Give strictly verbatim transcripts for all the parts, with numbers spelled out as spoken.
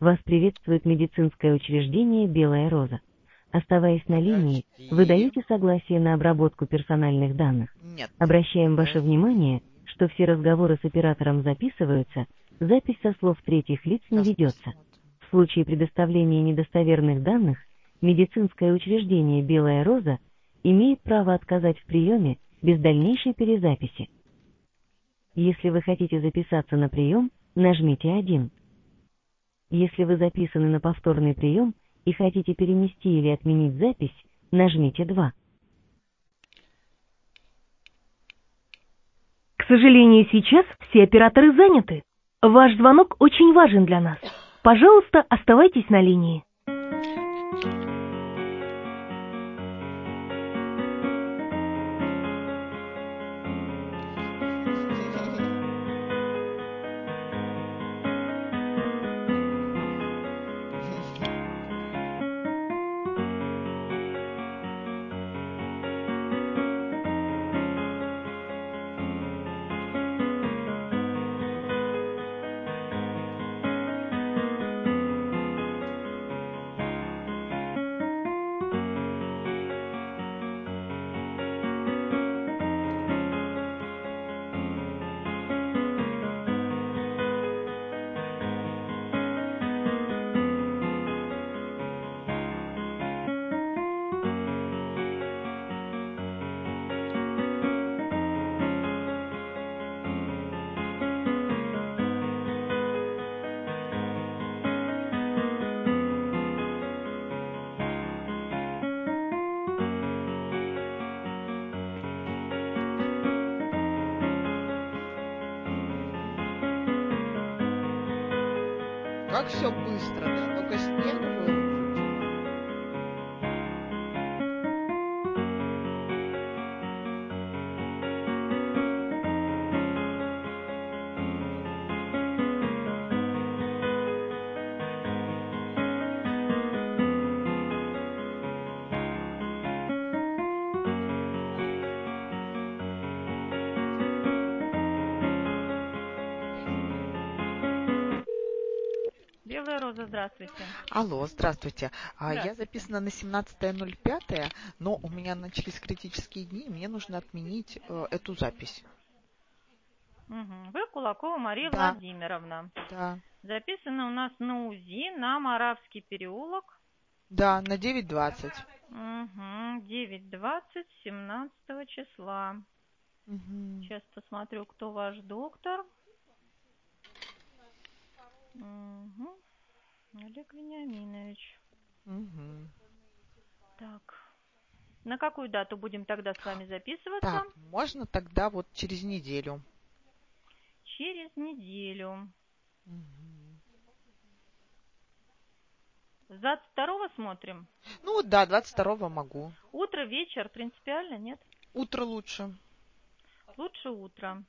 Вас приветствует медицинское учреждение «Белая роза». Оставаясь на линии, вы Подожди. даете согласие на обработку персональных данных. Нет. Обращаем ваше Подожди. внимание, что все разговоры с оператором записываются, запись со слов третьих лиц не Сейчас ведется. посмотрим. В случае предоставления недостоверных данных, медицинское учреждение «Белая роза» имеет право отказать в приеме без дальнейшей перезаписи. Если вы хотите записаться на прием, нажмите один. Если вы записаны на повторный прием и хотите перенести или отменить запись, нажмите два. К сожалению, сейчас все операторы заняты. Ваш звонок очень важен для нас. Пожалуйста, оставайтесь на линии. Как все быстро, да? Только снег выложить. Белая роза, здравствуйте. Алло, здравствуйте. А, Я Здравствуйте. записана на семнадцатое ноль пятое, но у меня начались критические дни, и мне нужно отменить э, эту запись. Мгм. Вы Кулакова Мария Да, Владимировна. да, Записано у нас на УЗИ на Моравский переулок. да, на девять двадцать. Угу. девять двадцать семнадцатого числа. Угу, Сейчас посмотрю, кто ваш доктор. Угу. Олег Вениаминович. угу. Так. На какую дату будем тогда с вами записываться? Так, можно тогда вот через неделю. Через неделю. Мгм. С двадцать второго смотрим. Ну вот да, двадцать второго могу. Утро, вечер, принципиально, нет? Утро лучше. Лучше утро.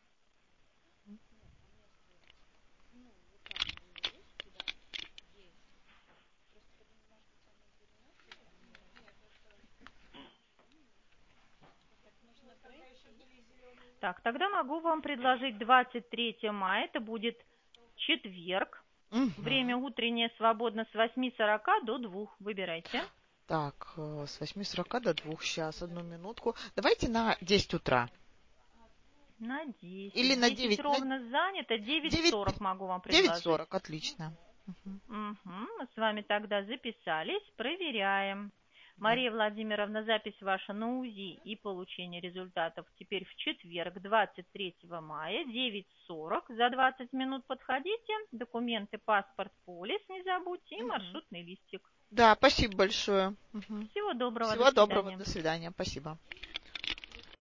Так, тогда могу вам предложить двадцать третьего мая, это будет четверг. Мгм. Время утреннее свободно с восьми сорока до двух. Выбирайте. Так, э, с восьми сорока до двух. Сейчас, одну минутку. Давайте на десять утра. На десять. Или на десять девять. На ровно занято, девять девять, сорок могу вам девять предложить. сорок, отлично. Мгм. Угу, мы с вами тогда записались, проверяем. Да. Мария Владимировна, запись ваша на УЗИ и получение результатов теперь в четверг, двадцать третьего мая, девять сорок. За двадцать минут подходите, документы, паспорт, полис не забудьте и Мгм. маршрутный листик. Да, спасибо большое. Мгм. Всего доброго, до Всего доброго, свидания. до свидания, спасибо.